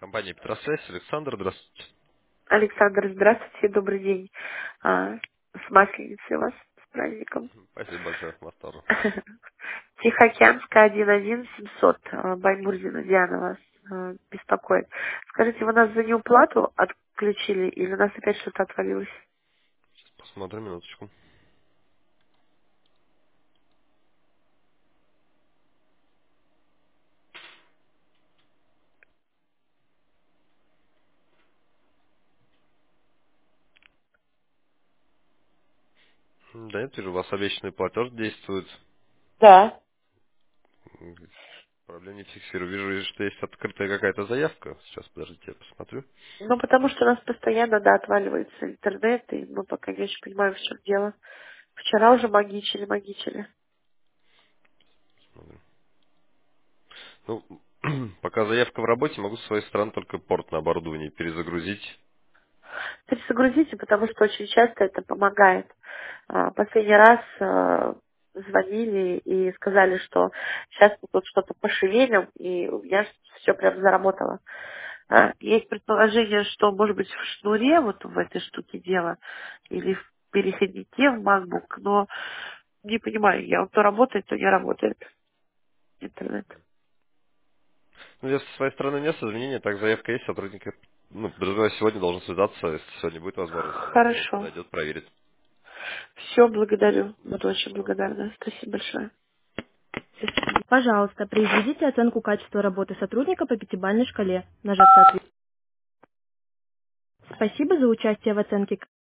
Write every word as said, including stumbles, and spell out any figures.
Компания Петросвязь, Александр, здравствуйте. Александр, здравствуйте, добрый день. А, с Масленицей вас, с праздником. Спасибо большое, вас тоже. Тихоокеанская один один семьсот, а, Баймурзина Диана вас а, беспокоит. Скажите, вы нас за неуплату отключили или у нас опять что-то отвалилось? Посмотрим минуточку. Да нет, вижу, у вас обещанный платеж действует. Да. М, Проблем не фиксирую. Вижу, вижу, что есть открытая какая-то заявка. Сейчас, подождите, я посмотрю. Ну, потому что у нас постоянно, да, отваливается интернет, и мы пока не очень понимаем, в чем дело. Вчера уже магичили, магичили. Смотрю. Ну, пока заявка в работе, могу с своей стороны только порт на оборудовании перезагрузить. Перезагрузите, потому что очень часто это помогает. А, Последний раз а, звонили и сказали, что сейчас мы тут что-то пошевелим, и у меня все прям заработало. А, Есть предположение, что, может быть, в шнуре вот в этой штуке дело, или в переходнике в MacBook, но не понимаю, я вот то работает, то не работает интернет. Ну, я со своей стороны нет изменения, так заявка есть, сотрудник, ну, подозреваю, сегодня должен связаться, если сегодня будет возможность, завтра Хорошо. подойдет, проверит. Все, благодарю. Буду очень Пожалуйста. благодарна. Спасибо большое. Пожалуйста, произведите оценку качества работы сотрудника по пятибалльной шкале, нажав соответствие. Спасибо за участие в оценке